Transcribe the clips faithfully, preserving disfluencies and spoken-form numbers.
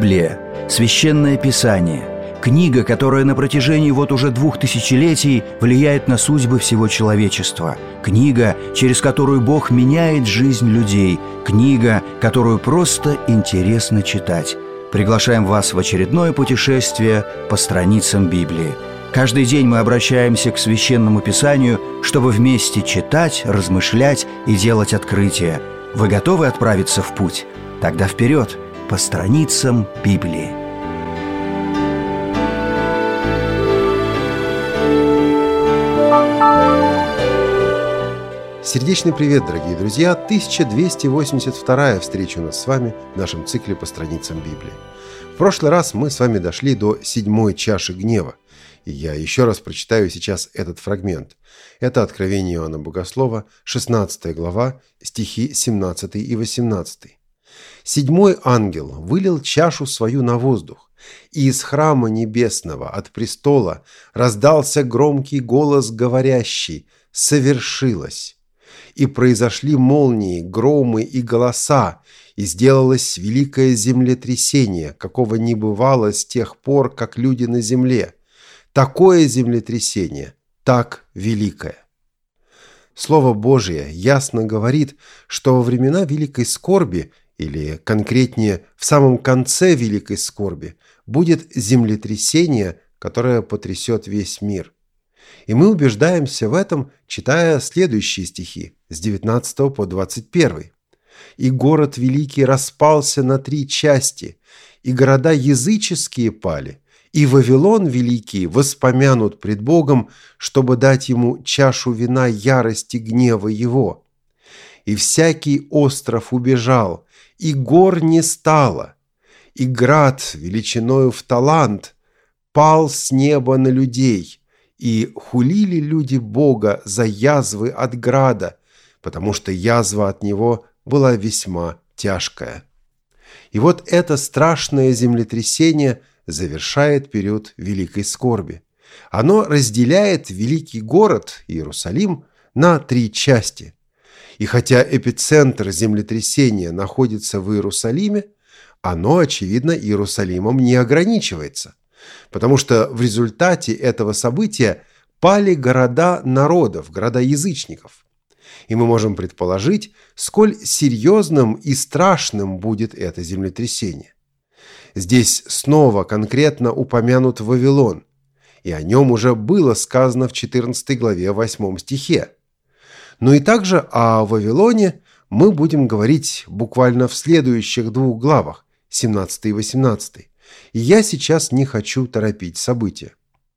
Библия – священное писание, книга, которая на протяжении вот уже двух тысячелетий влияет на судьбы всего человечества, книга, через которую Бог меняет жизнь людей, книга, которую просто интересно читать. Приглашаем вас в очередное путешествие по страницам Библии. Каждый день мы обращаемся к Священному Писанию, чтобы вместе читать, размышлять и делать открытия. Вы готовы отправиться в путь? Тогда вперед, по страницам Библии. Сердечный привет, дорогие друзья! тысяча двести восемьдесят вторая встреча у нас с вами в нашем цикле по страницам Библии. В прошлый раз мы с вами дошли до седьмой чаши гнева. И я еще раз прочитаю сейчас этот фрагмент. Это Откровение Иоанна Богослова, шестнадцатая глава, стихи семнадцатый и восемнадцатый. «Седьмой ангел вылил чашу свою на воздух, и из храма небесного от престола раздался громкий голос, говорящий: „Совершилось!“ И произошли молнии, громы и голоса, и сделалось великое землетрясение, какого не бывало с тех пор, как люди на земле. Такое землетрясение, так великое». Слово Божие ясно говорит, что во времена великой скорби, или конкретнее в самом конце великой скорби, будет землетрясение, которое потрясет весь мир. И мы убеждаемся в этом, читая следующие стихи с девятнадцатого по двадцать первый. «И город великий распался на три части, и города языческие пали, и Вавилон великий воспомянут пред Богом, чтобы дать ему чашу вина ярости гнева его. И всякий остров убежал, и гор не стало, и град величиною в талант пал с неба на людей, и хулили люди Бога за язвы от града, потому что язва от него была весьма тяжкая». И вот это страшное землетрясение завершает период великой скорби. Оно разделяет великий город Иерусалим на три части. И хотя эпицентр землетрясения находится в Иерусалиме, оно, очевидно, Иерусалимом не ограничивается, потому что в результате этого события пали города народов, города язычников. И мы можем предположить, сколь серьезным и страшным будет это землетрясение. Здесь снова конкретно упомянут Вавилон, и о нем уже было сказано в четырнадцатой главе восьмом стихе. Но и также о Вавилоне мы будем говорить буквально в следующих двух главах, семнадцатой и восемнадцатой. И я сейчас не хочу торопить события.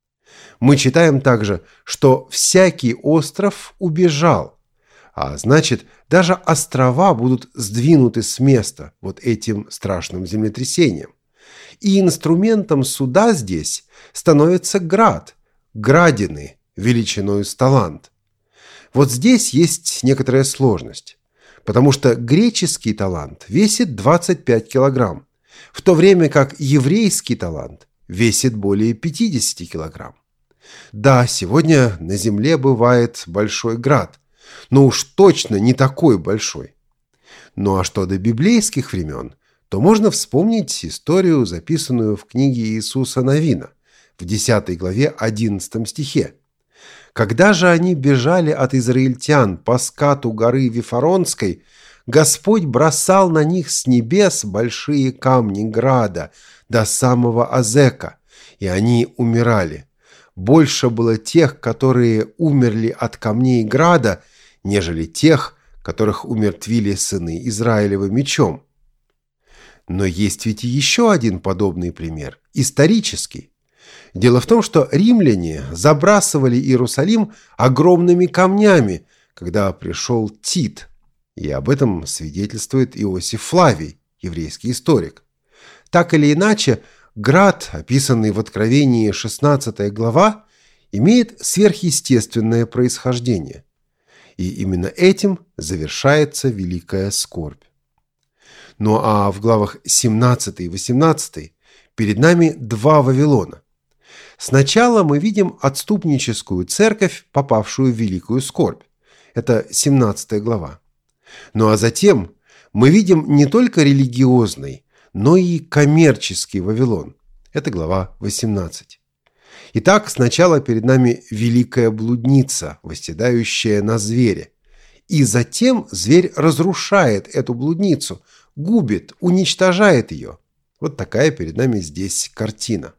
Мы читаем также, что всякий остров убежал, а значит, даже острова будут сдвинуты с места вот этим страшным землетрясением. И инструментом суда здесь становится град, градины величиною с талант. Вот здесь есть некоторая сложность, потому что греческий талант весит двадцать пять килограмм, в то время как еврейский талант весит более пятьдесят килограмм. Да, сегодня на земле бывает большой град, но уж точно не такой большой. Ну а что до библейских времен, то можно вспомнить историю, записанную в книге Иисуса Навина в десятой главе одиннадцатом стихе. «Когда же они бежали от израильтян по скату горы Вифаронской, Господь бросал на них с небес большие камни града до самого Азека, и они умирали. Больше было тех, которые умерли от камней града, нежели тех, которых умертвили сыны Израилева мечом». Но есть ведь еще один подобный пример, исторический. Дело в том, что римляне забрасывали Иерусалим огромными камнями, когда пришел Тит, и об этом свидетельствует Иосиф Флавий, еврейский историк. Так или иначе, град, описанный в Откровении шестнадцатая глава, имеет сверхъестественное происхождение. И именно этим завершается великая скорбь. Ну а в главах семнадцатой и восемнадцатой перед нами два Вавилона. Сначала мы видим отступническую церковь, попавшую в великую скорбь. Это семнадцатая глава. Ну а затем мы видим не только религиозный, но и коммерческий Вавилон. Это глава восемнадцать. Итак, сначала перед нами великая блудница, восседающая на звере. И затем зверь разрушает эту блудницу, губит, уничтожает ее. Вот такая перед нами здесь картина.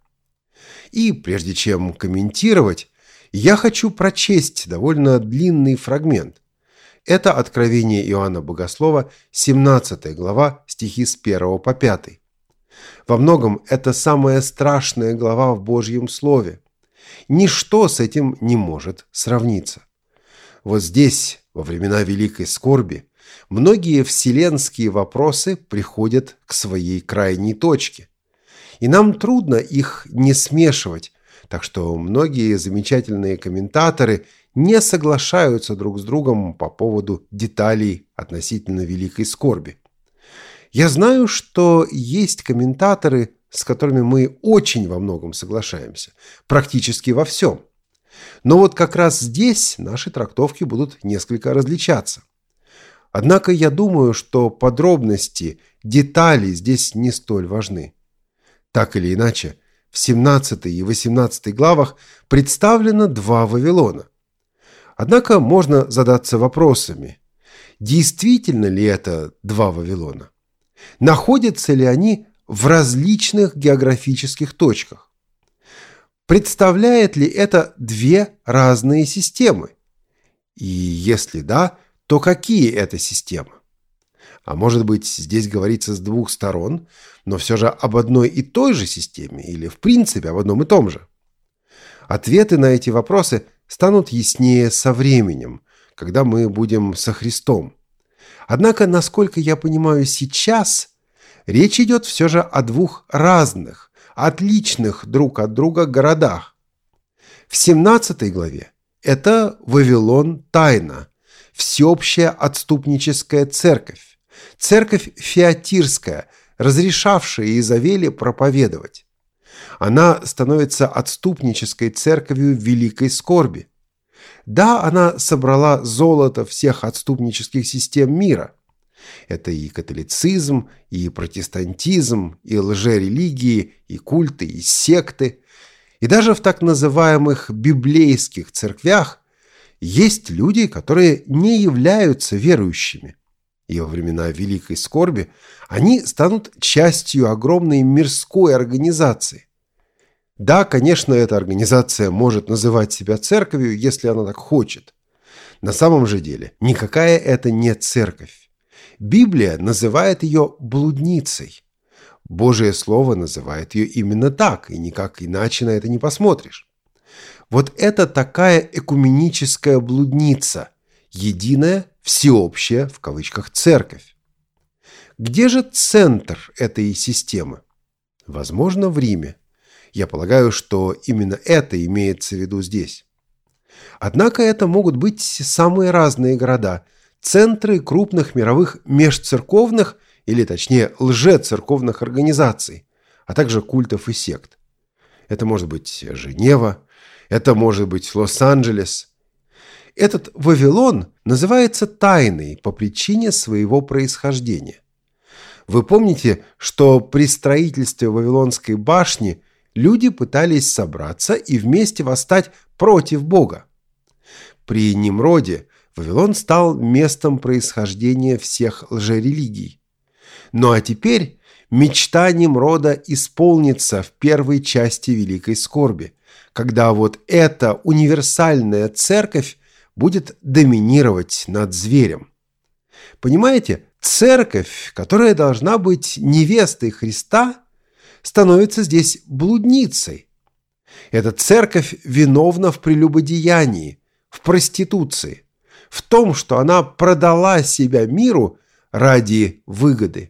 И прежде чем комментировать, я хочу прочесть довольно длинный фрагмент. Это Откровение Иоанна Богослова, семнадцатая глава, стихи с первого по пятый. Во многом это самая страшная глава в Божьем Слове. Ничто с этим не может сравниться. Вот здесь, во времена Великой Скорби, многие вселенские вопросы приходят к своей крайней точке. И нам трудно их не смешивать, так что многие замечательные комментаторы не соглашаются друг с другом по поводу деталей относительно Великой Скорби. Я знаю, что есть комментаторы, с которыми мы очень во многом соглашаемся, практически во всем. Но вот как раз здесь наши трактовки будут несколько различаться. Однако я думаю, что подробности, детали здесь не столь важны. Так или иначе, в семнадцатой и восемнадцатой главах представлено два Вавилона. Однако можно задаться вопросами, действительно ли это два Вавилона? Находятся ли они в различных географических точках? Представляет ли это две разные системы? И если да, то какие это системы? А может быть, здесь говорится с двух сторон, но все же об одной и той же системе или, в принципе, об одном и том же? Ответы на эти вопросы станут яснее со временем, когда мы будем со Христом. Однако, насколько я понимаю сейчас, речь идет все же о двух разных, отличных друг от друга городах. В семнадцатой главе это Вавилон Тайна, всеобщая отступническая церковь, церковь фиатирская, разрешавшая Иезавели проповедовать. Она становится отступнической церковью Великой Скорби. Да, она собрала золото всех отступнических систем мира. Это и католицизм, и протестантизм, и лжерелигии, и культы, и секты. И даже в так называемых библейских церквях есть люди, которые не являются верующими. И во времена Великой Скорби они станут частью огромной мирской организации. Да, конечно, эта организация может называть себя церковью, если она так хочет. На самом же деле никакая это не церковь. Библия называет ее блудницей. Божие Слово называет ее именно так, и никак иначе на это не посмотришь. Вот это такая экуменическая блудница, единая, всеобщая, в кавычках, церковь. Где же центр этой системы? Возможно, в Риме. Я полагаю, что именно это имеется в виду здесь. Однако это могут быть самые разные города, центры крупных мировых межцерковных, или точнее лжецерковных организаций, а также культов и сект. Это может быть Женева, это может быть Лос-Анджелес. Этот Вавилон называется тайной по причине своего происхождения. Вы помните, что при строительстве Вавилонской башни люди пытались собраться и вместе восстать против Бога. При Нимроде Вавилон стал местом происхождения всех лжерелигий. Ну а теперь мечта Нимрода исполнится в первой части Великой Скорби, когда вот эта универсальная церковь будет доминировать над зверем. Понимаете, церковь, которая должна быть невестой Христа, становится здесь блудницей. Эта церковь виновна в прелюбодеянии, в проституции, в том, что она продала себя миру ради выгоды.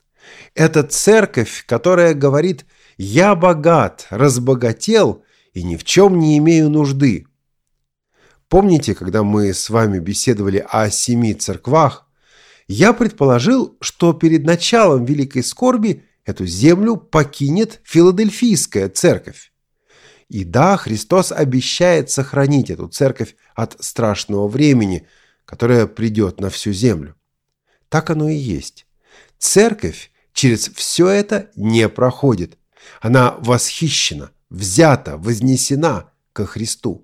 Это церковь, которая говорит: «Я богат, разбогател и ни в чем не имею нужды». Помните, когда мы с вами беседовали о семи церквах, я предположил, что перед началом Великой Скорби эту землю покинет Филадельфийская церковь. И да, Христос обещает сохранить эту церковь от страшного времени, которое придет на всю землю. Так оно и есть. Церковь, через все это не проходит. Она восхищена, взята, вознесена ко Христу.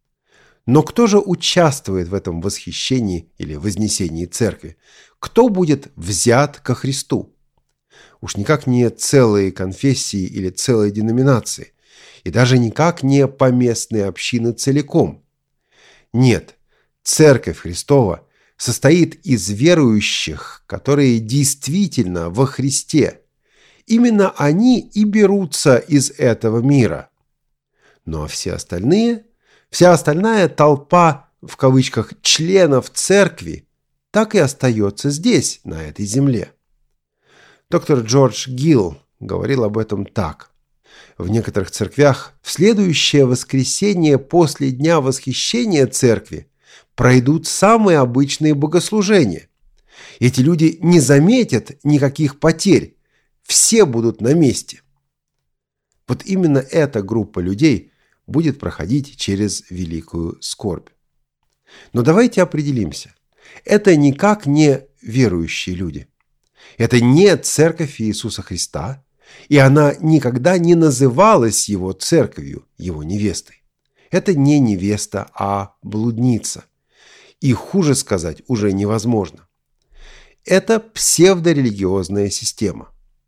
Но кто же участвует в этом восхищении или вознесении церкви? Кто будет взят ко Христу? Уж никак не целые конфессии или целые деноминации, и даже никак не поместные общины целиком. Нет, Церковь Христова состоит из верующих, которые действительно во Христе. Именно они и берутся из этого мира. Ну а все остальные, вся остальная толпа, в кавычках, членов церкви, так и остается здесь, на этой земле. Доктор Джордж Гилл говорил об этом так. В некоторых церквях в следующее воскресенье после Дня Восхищения Церкви пройдут самые обычные богослужения. Эти люди не заметят никаких потерь, все будут на месте. Вот именно эта группа людей будет проходить через великую скорбь. Но давайте определимся. Это никак не верующие люди. Это не Церковь Иисуса Христа, и она никогда не называлась его церковью, его невестой. Это не невеста, а блудница. И хуже сказать уже невозможно. Это псевдорелигиозная система.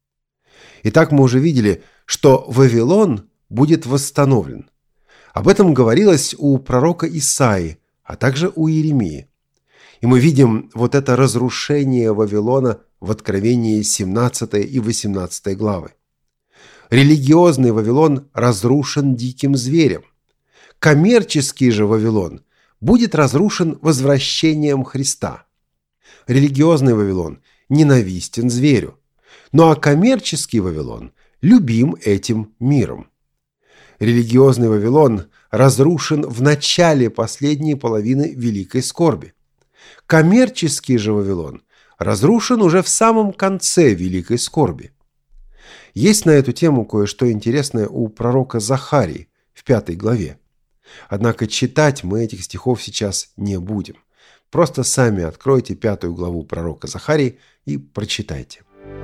Итак, мы уже видели, что Вавилон будет восстановлен. Об этом говорилось у пророка Исаии, а также у Иеремии. И мы видим вот это разрушение Вавилона в Откровении семнадцатой и восемнадцатой главы. Религиозный Вавилон разрушен диким зверем. Коммерческий же Вавилон будет разрушен возвращением Христа. Религиозный Вавилон ненавистен зверю, ну а коммерческий Вавилон любим этим миром. Религиозный Вавилон разрушен в начале последней половины Великой Скорби. Коммерческий же Вавилон разрушен уже в самом конце Великой Скорби. Есть на эту тему кое-что интересное у пророка Захарии в пятой главе. Однако читать мы этих стихов сейчас не будем. Просто сами откройте пятую главу пророка Захарии и прочитайте.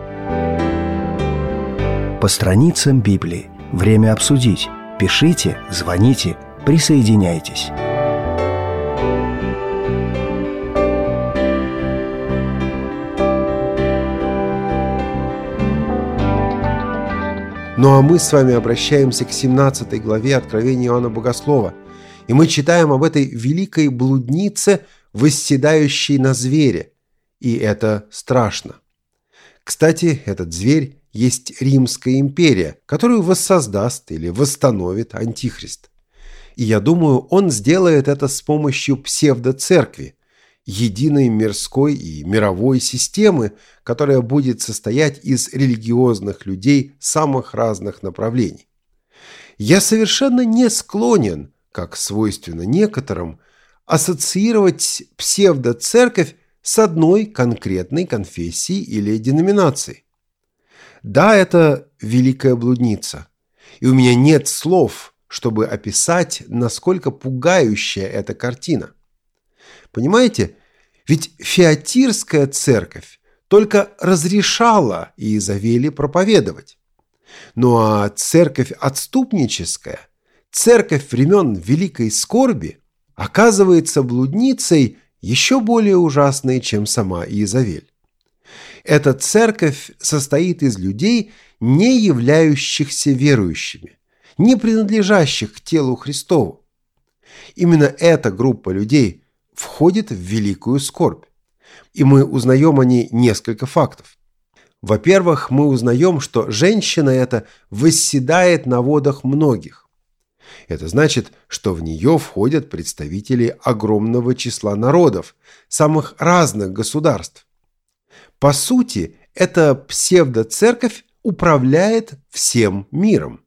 По страницам Библии. Время обсудить. Пишите, звоните, присоединяйтесь. Ну а мы с вами обращаемся к семнадцатой главе Откровения Иоанна Богослова, и мы читаем об этой великой блуднице, восседающей на звере, и это страшно. Кстати, этот зверь есть Римская империя, которую воссоздаст или восстановит Антихрист. И я думаю, он сделает это с помощью псевдоцеркви, единой мирской и мировой системы, которая будет состоять из религиозных людей самых разных направлений. Я совершенно не склонен, как свойственно некоторым, ассоциировать псевдоцерковь с одной конкретной конфессией или деноминацией. Да, это великая блудница, и у меня нет слов, чтобы описать, насколько пугающая эта картина. Понимаете, ведь Фиатирская церковь только разрешала Иезавели проповедовать. Ну а церковь отступническая, церковь времен Великой Скорби, оказывается блудницей еще более ужасной, чем сама Иезавель. Эта церковь состоит из людей, не являющихся верующими, не принадлежащих к телу Христову. Именно эта группа людей входит в великую скорбь. И мы узнаем о ней несколько фактов. Во-первых, мы узнаем, что женщина эта восседает на водах многих. Это значит, что в нее входят представители огромного числа народов, самых разных государств. По сути, эта псевдоцерковь управляет всем миром.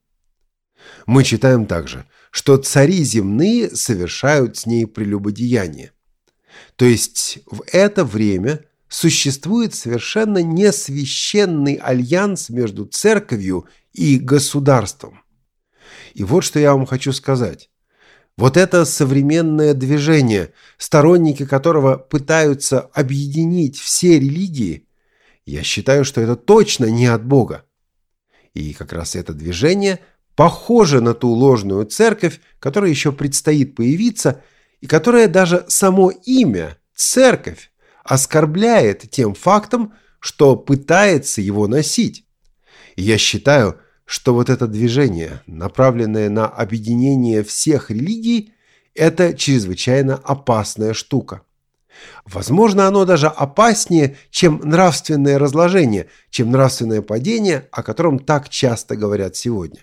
Мы читаем также, что цари земные совершают с ней прелюбодеяние. То есть в это время существует совершенно несвященный альянс между церковью и государством. И вот что я вам хочу сказать. Вот это современное движение, сторонники которого пытаются объединить все религии, Я считаю, что это точно не от Бога. И как раз это движение похоже на ту ложную церковь, которая еще предстоит появиться, и которая даже само имя «церковь» оскорбляет тем фактом, что пытается его носить. И я считаю, что вот это движение, направленное на объединение всех религий, это чрезвычайно опасная штука. Возможно, оно даже опаснее, чем нравственное разложение, чем нравственное падение, о котором так часто говорят сегодня.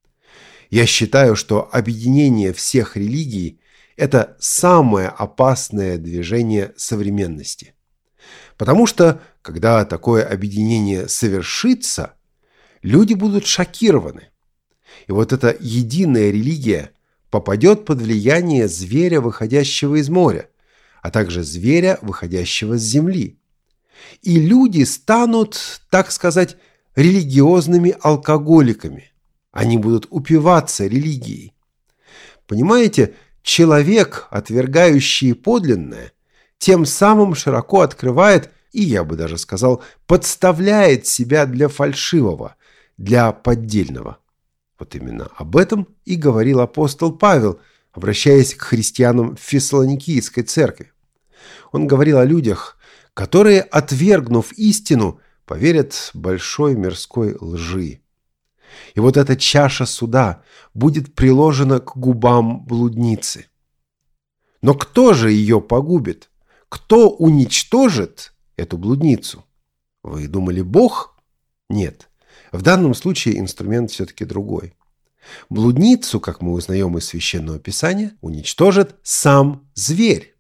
Я считаю, что объединение всех религий – это самое опасное движение современности. Потому что, когда такое объединение совершится, люди будут шокированы. И вот эта единая религия попадет под влияние зверя, выходящего из моря, а также зверя, выходящего с земли. И люди станут, так сказать, религиозными алкоголиками. Они будут упиваться религией. Понимаете, человек, отвергающий подлинное, тем самым широко открывает, и я бы даже сказал, подставляет себя для фальшивого, для поддельного. Вот именно об этом и говорил апостол Павел, обращаясь к христианам в Фессалоникийской церкви. Он говорил о людях, которые, отвергнув истину, поверят большой мирской лжи. И вот эта чаша суда будет приложена к губам блудницы. Но кто же ее погубит? Кто уничтожит эту блудницу? Вы думали, Бог? Нет. В данном случае инструмент все-таки другой. Блудницу, как мы узнаем из Священного Писания, уничтожит сам зверь.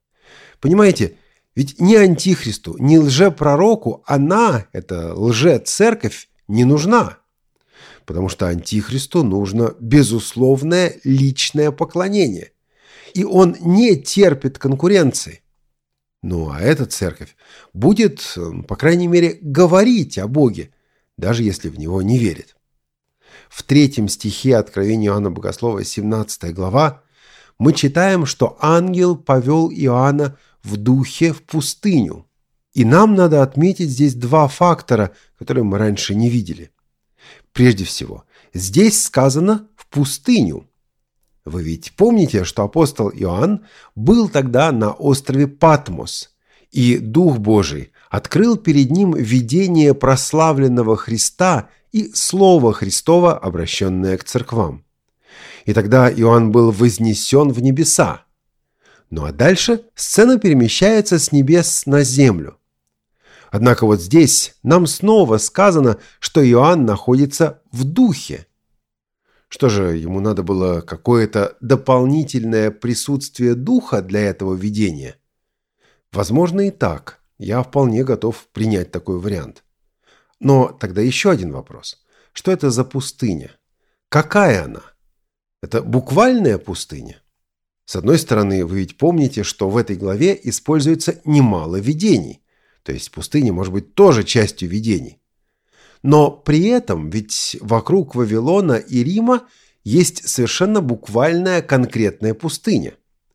Понимаете, ведь ни антихристу, ни лжепророку она, эта лже-церковь, не нужна. Потому что антихристу нужно безусловное личное поклонение. И он не терпит конкуренции. Ну а эта церковь будет, по крайней мере, говорить о Боге, даже если в него не верит. В третьем стихе Откровения Иоанна Богослова, семнадцатая глава, мы читаем, что ангел повел Иоанна в духе в пустыню. И нам надо отметить здесь два фактора, которые мы раньше не видели. Прежде всего, здесь сказано «в пустыню». Вы ведь помните, что апостол Иоанн был тогда на острове Патмос, и Дух Божий открыл перед ним видение прославленного Христа и Слово Христово, обращенное к церквам. И тогда Иоанн был вознесен в небеса. Ну а дальше сцена перемещается с небес на землю. Однако вот здесь нам снова сказано, что Иоанн находится в духе. Что же, ему надо было какое-то дополнительное присутствие духа для этого видения? Возможно и так. Я вполне готов принять такой вариант. Но тогда еще один вопрос. Что это за пустыня? Какая она? Это буквальная пустыня? С одной стороны, вы ведь помните, что в этой главе используется немало видений. То есть пустыня может быть тоже частью видений. Но при этом ведь вокруг Вавилона и Рима есть совершенно буквальная конкретная пустыня.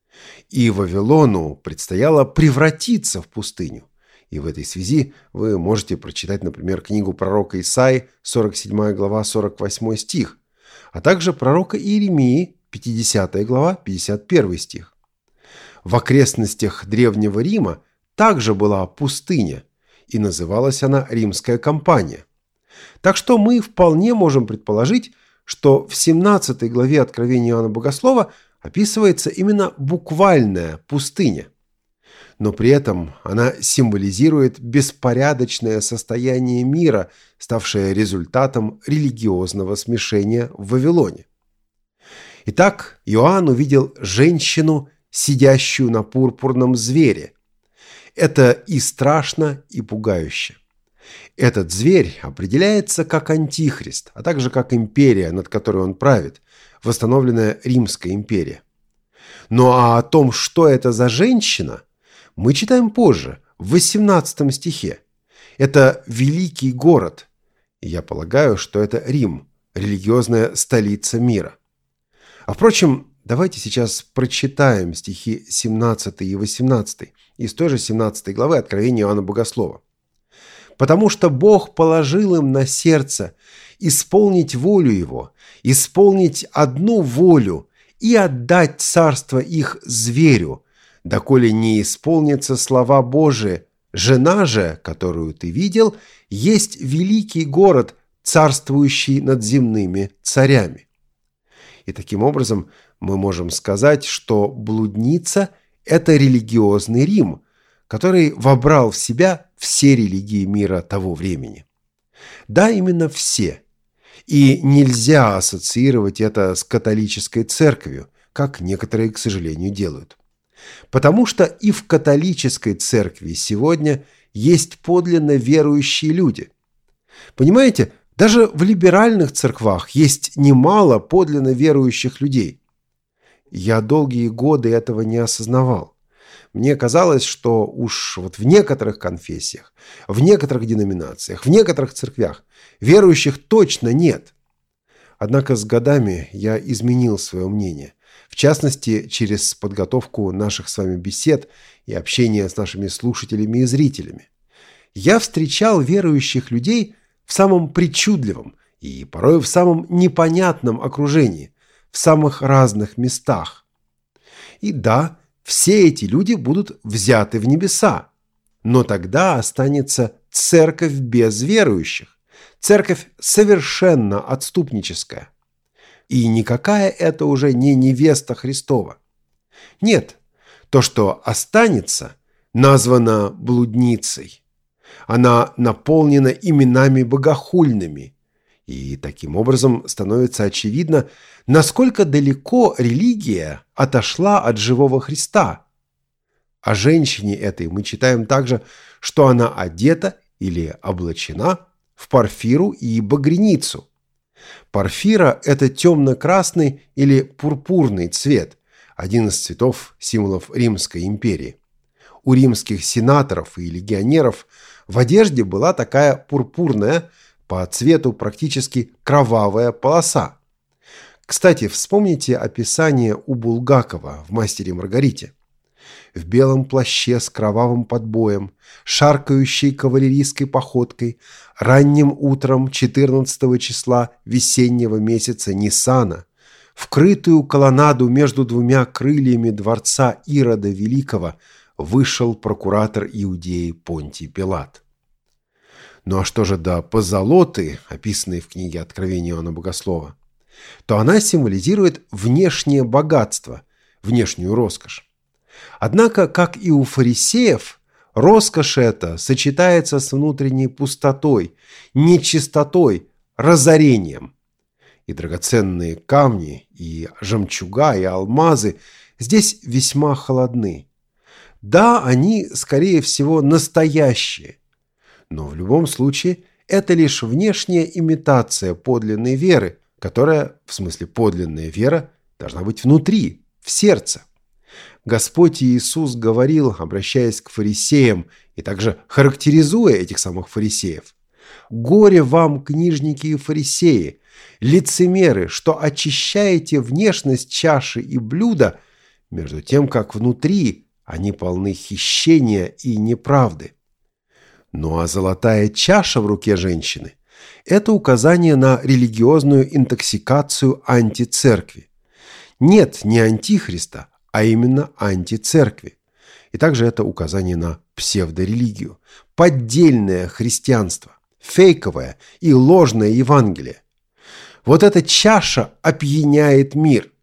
И Вавилону предстояло превратиться в пустыню. И в этой связи вы можете прочитать, например, книгу пророка Исаии, сорок седьмая глава, сорок восьмой стих, а также пророка Иеремии, пятидесятая глава, пятьдесят первый стих. В окрестностях Древнего Рима также была пустыня, и называлась она Римская кампания. Так что мы вполне можем предположить, что в семнадцатой главе Откровения Иоанна Богослова описывается именно буквальная пустыня. Но при этом она символизирует беспорядочное состояние мира, ставшее результатом религиозного смешения в Вавилоне. Итак, Иоанн увидел женщину, сидящую на пурпурном звере. Это и страшно, и пугающе. Этот зверь определяется как антихрист, а также как империя, над которой он правит, восстановленная Римская империя. Ну а о том, что это за женщина, мы читаем позже, в восемнадцатом стихе. Это великий город. И я полагаю, что это Рим, религиозная столица мира. А впрочем, давайте сейчас прочитаем стихи семнадцатый и восемнадцатый из той же семнадцатой главы Откровения Иоанна Богослова. потому что Бог положил им на сердце исполнить волю Его, исполнить одну волю и отдать царство их зверю, доколе не исполнятся слова Божии. Жена же, которую ты видел, есть великий город, царствующий над земными царями». И таким образом мы можем сказать, что блудница – это религиозный Рим, который вобрал в себя все религии мира того времени. Да, именно все. И нельзя ассоциировать это с католической церковью, как некоторые, к сожалению, делают. Потому что и в католической церкви сегодня есть подлинно верующие люди. Понимаете, даже в либеральных церквах есть немало подлинно верующих людей. Я долгие годы этого не осознавал. Мне казалось, что уж вот в некоторых конфессиях, в некоторых деноминациях, в некоторых церквях верующих точно нет. Однако с годами я изменил свое мнение. В частности, через подготовку наших с вами бесед и общения с нашими слушателями и зрителями. Я встречал верующих людей в самом причудливом и порой в самом непонятном окружении, в самых разных местах. И да, все эти люди будут взяты в небеса, но тогда останется церковь без верующих, церковь совершенно отступническая. И никакая это уже не невеста Христова. Нет, то, что останется, названо блудницей. Она наполнена именами богохульными. И таким образом становится очевидно, насколько далеко религия отошла от живого Христа. О женщине этой мы читаем также, что она одета или облачена в порфиру и багряницу. Порфира – это темно-красный или пурпурный цвет, один из цветов символов Римской империи. У римских сенаторов и легионеров в одежде была такая пурпурная, по цвету практически кровавая полоса. Кстати, вспомните описание у Булгакова в «Мастере и Маргарите». В белом плаще с кровавым подбоем, шаркающей кавалерийской походкой, ранним утром четырнадцатого числа весеннего месяца Ниссана, вкрытую колоннаду между двумя крыльями дворца Ирода Великого, вышел прокуратор Иудеи Понтий Пилат. Ну а что же до позолоты, описанной в книге Откровения Иоанна Богослова, то она символизирует внешнее богатство, внешнюю роскошь. Однако, как и у фарисеев, роскошь эта сочетается с внутренней пустотой, нечистотой, разорением. И драгоценные камни, и жемчуга, и алмазы здесь весьма холодны. Да, они, скорее всего, настоящие, но в любом случае это лишь внешняя имитация подлинной веры, которая, в смысле подлинная вера, должна быть внутри, в сердце. Господь Иисус говорил, обращаясь к фарисеям и также характеризуя этих самых фарисеев: «Горе вам, книжники и фарисеи, лицемеры, что очищаете внешность чаши и блюда, между тем, как внутри они полны хищения и неправды». Ну а золотая чаша в руке женщины – это указание на религиозную интоксикацию антицеркви. Нет, не антихриста, а именно антицеркви. И также это указание на псевдорелигию, поддельное христианство, фейковое и ложное Евангелие. Вот эта чаша опьяняет мир.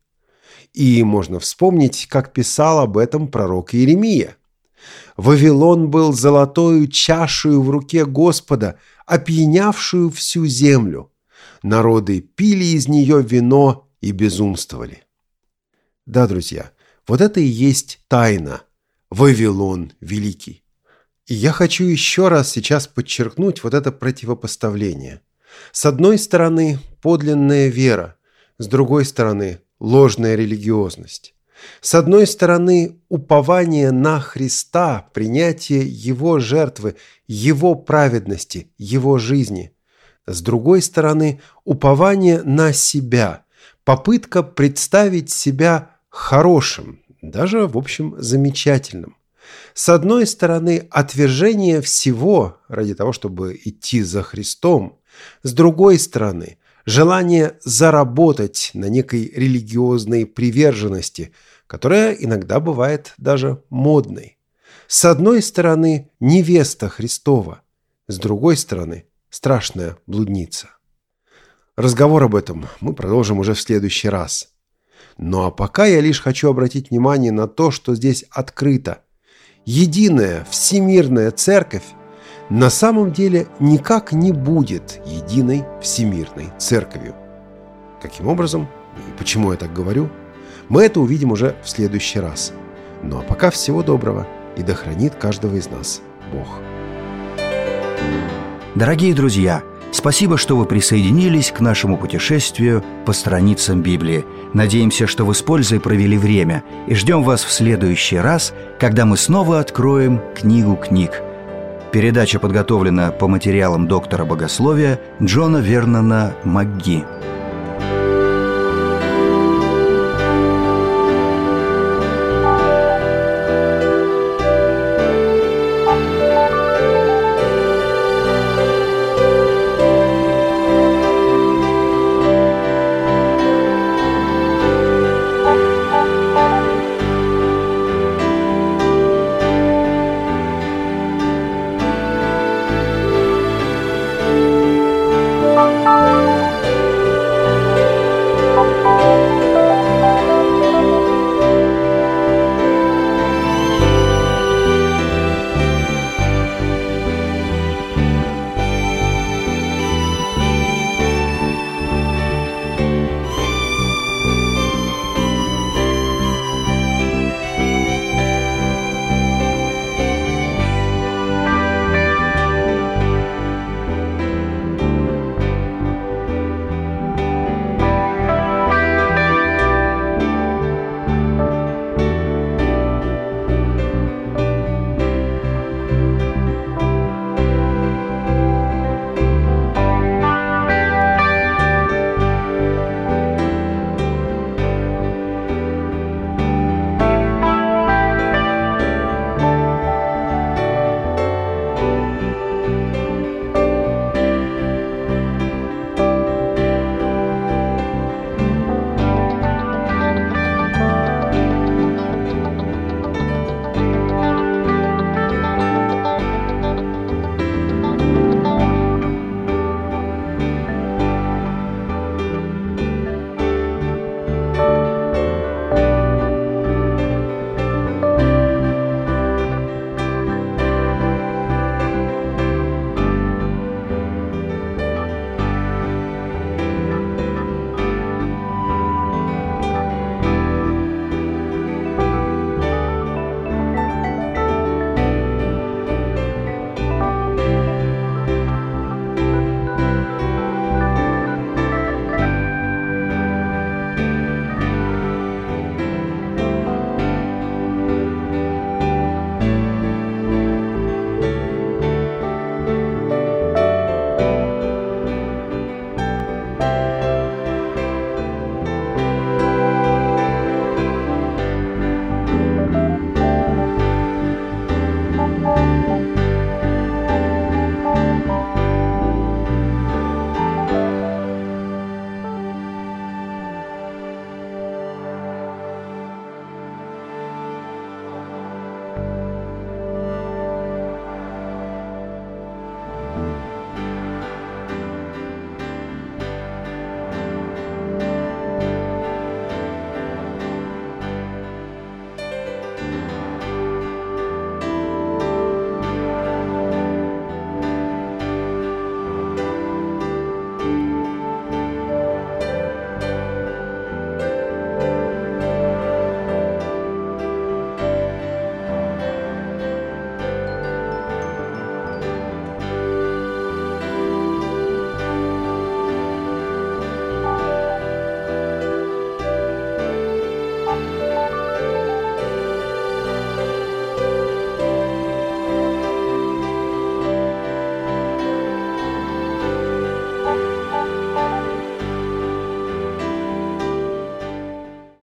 И можно вспомнить, как писал об этом пророк Иеремия. «Вавилон был золотою чашею в руке Господа, опьянявшую всю землю. Народы пили из нее вино и безумствовали». Да, друзья, вот это и есть тайна. Вавилон великий. И я хочу еще раз сейчас подчеркнуть вот это противопоставление. С одной стороны, подлинная вера, с другой стороны, ложная религиозность. С одной стороны, упование на Христа, принятие Его жертвы, Его праведности, Его жизни. С другой стороны, упование на себя, попытка представить себя хорошим, даже, в общем, замечательным. С одной стороны, отвержение всего ради того, чтобы идти за Христом. С другой стороны, желание заработать на некой религиозной приверженности, которая иногда бывает даже модной. С одной стороны, невеста Христова, с другой стороны, страшная блудница. Разговор об этом мы продолжим уже в следующий раз. Ну а пока я лишь хочу обратить внимание на то, что здесь открыто. Единая всемирная церковь на самом деле никак не будет единой всемирной церковью. Каким образом и почему я так говорю, мы это увидим уже в следующий раз. Ну а пока всего доброго, и да хранит каждого из нас Бог. Дорогие друзья, спасибо, что вы присоединились к нашему путешествию по страницам Библии. Надеемся, что вы с пользой провели время, и ждем вас в следующий раз, когда мы снова откроем книгу книг. Передача подготовлена по материалам доктора богословия Джона Вернона МакГи.